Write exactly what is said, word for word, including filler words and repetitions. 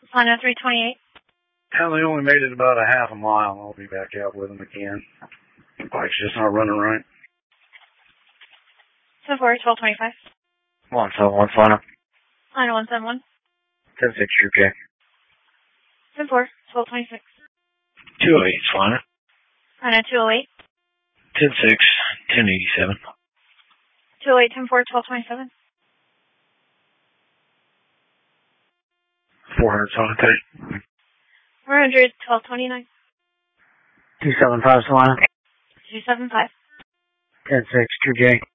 Lana three twenty-eight. Hell, they only made it about a half a mile. I'll be back out with them again. The bike's just not running right. seven four, twelve twenty-five. one seven one, Lana. Lana one seven one. ten six, True J. seven four, twelve twenty-six. two oh eight, Lana. Lana two oh eight. ten six, ten eighty-seven. two oh eight, ten four, twelve twenty-seven. four hundred, Lana three. four hundred, twelve twenty-nine. two seven five, Solana. two seven five. ten six, True J.